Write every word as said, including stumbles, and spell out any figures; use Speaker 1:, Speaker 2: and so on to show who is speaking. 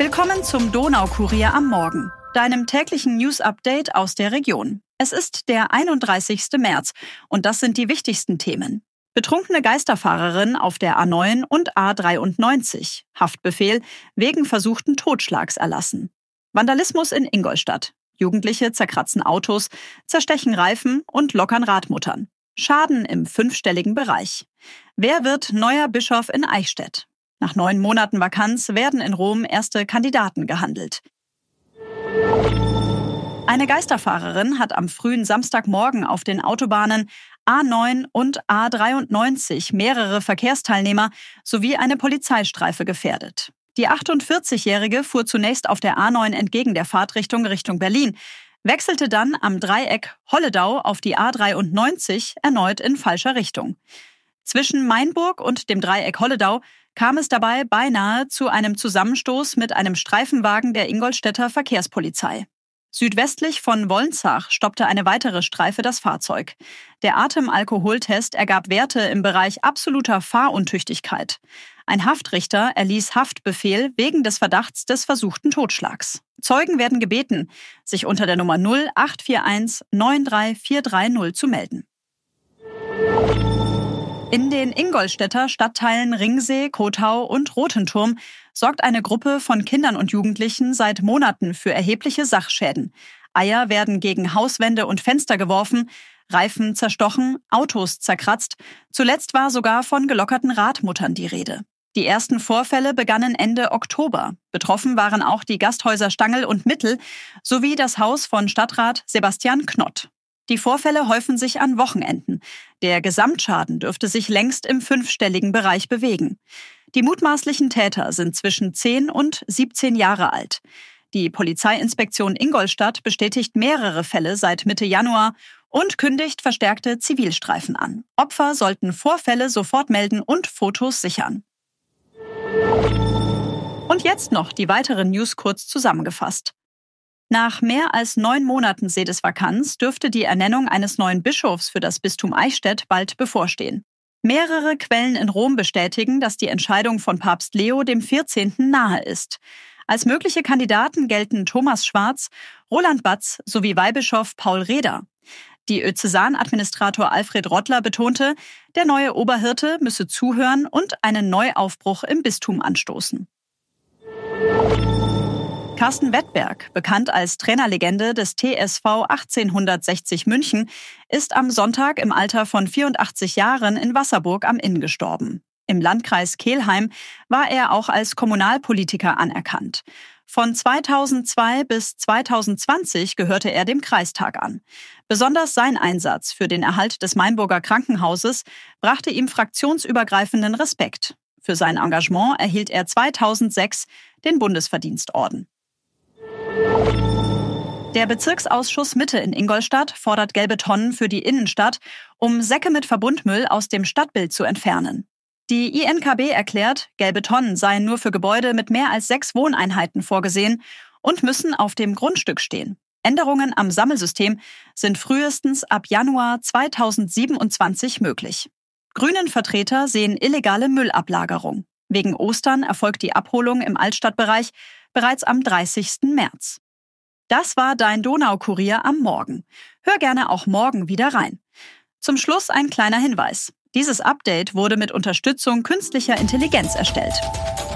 Speaker 1: Willkommen zum Donaukurier am Morgen, deinem täglichen News-Update aus der Region. Es ist der einunddreißigste März und das sind die wichtigsten Themen. Betrunkene Geisterfahrerin auf der A neun und A dreiundneunzig. Haftbefehl wegen versuchten Totschlags erlassen. Vandalismus in Ingolstadt. Jugendliche zerkratzen Autos, zerstechen Reifen und lockern Radmuttern. Schaden im fünfstelligen Bereich. Wer wird neuer Bischof in Eichstätt? Nach neun Monaten Vakanz werden in Rom erste Kandidaten gehandelt. Eine Geisterfahrerin hat am frühen Samstagmorgen auf den Autobahnen A neun und A dreiundneunzig mehrere Verkehrsteilnehmer sowie eine Polizeistreife gefährdet. Die achtundvierzigjährige fuhr zunächst auf der A neun entgegen der Fahrtrichtung Richtung Berlin, wechselte dann am Dreieck Holledau auf die A dreiundneunzig erneut in falscher Richtung. Zwischen Mainburg und dem Dreieck Holledau kam es dabei beinahe zu einem Zusammenstoß mit einem Streifenwagen der Ingolstädter Verkehrspolizei. Südwestlich von Wolnzach stoppte eine weitere Streife das Fahrzeug. Der Atemalkoholtest ergab Werte im Bereich absoluter Fahruntüchtigkeit. Ein Haftrichter erließ Haftbefehl wegen des Verdachts des versuchten Totschlags. Zeugen werden gebeten, sich unter der Nummer null acht vier eins neun drei vier drei null zu melden. In den Ingolstädter Stadtteilen Ringsee, Kotau und Rotenturm sorgt eine Gruppe von Kindern und Jugendlichen seit Monaten für erhebliche Sachschäden. Eier werden gegen Hauswände und Fenster geworfen, Reifen zerstochen, Autos zerkratzt. Zuletzt war sogar von gelockerten Radmuttern die Rede. Die ersten Vorfälle begannen Ende Oktober. Betroffen waren auch die Gasthäuser Stangl und Mittel sowie das Haus von Stadtrat Sebastian Knott. Die Vorfälle häufen sich an Wochenenden. Der Gesamtschaden dürfte sich längst im fünfstelligen Bereich bewegen. Die mutmaßlichen Täter sind zwischen zehn und siebzehn Jahre alt. Die Polizeiinspektion Ingolstadt bestätigt mehrere Fälle seit Mitte Januar und kündigt verstärkte Zivilstreifen an. Opfer sollten Vorfälle sofort melden und Fotos sichern. Und jetzt noch die weiteren News kurz zusammengefasst. Nach mehr als neun Monaten Sedesvakanz dürfte die Ernennung eines neuen Bischofs für das Bistum Eichstätt bald bevorstehen. Mehrere Quellen in Rom bestätigen, dass die Entscheidung von Papst Leo dem vierzehnten nahe ist. Als mögliche Kandidaten gelten Thomas Schwarz, Roland Batz sowie Weihbischof Paul Reder. Diözesanadministrator Alfred Rottler betonte, der neue Oberhirte müsse zuhören und einen Neuaufbruch im Bistum anstoßen. Carsten Wettberg, bekannt als Trainerlegende des T S V achtzehnhundertsechzig München, ist am Sonntag im Alter von vierundachtzig Jahren in Wasserburg am Inn gestorben. Im Landkreis Kelheim war er auch als Kommunalpolitiker anerkannt. Von zweitausendzwei bis zweitausendzwanzig gehörte er dem Kreistag an. Besonders sein Einsatz für den Erhalt des Mainburger Krankenhauses brachte ihm fraktionsübergreifenden Respekt. Für sein Engagement erhielt er zweitausendsechs den Bundesverdienstorden. Der Bezirksausschuss Mitte in Ingolstadt fordert gelbe Tonnen für die Innenstadt, um Säcke mit Verbundmüll aus dem Stadtbild zu entfernen. Die I N K B erklärt, gelbe Tonnen seien nur für Gebäude mit mehr als sechs Wohneinheiten vorgesehen und müssen auf dem Grundstück stehen. Änderungen am Sammelsystem sind frühestens ab Januar zweitausendsiebenundzwanzig möglich. Grünen-Vertreter sehen illegale Müllablagerung. Wegen Ostern erfolgt die Abholung im Altstadtbereich bereits am dreißigsten März. Das war dein Donaukurier am Morgen. Hör gerne auch morgen wieder rein. Zum Schluss ein kleiner Hinweis. Dieses Update wurde mit Unterstützung künstlicher Intelligenz erstellt.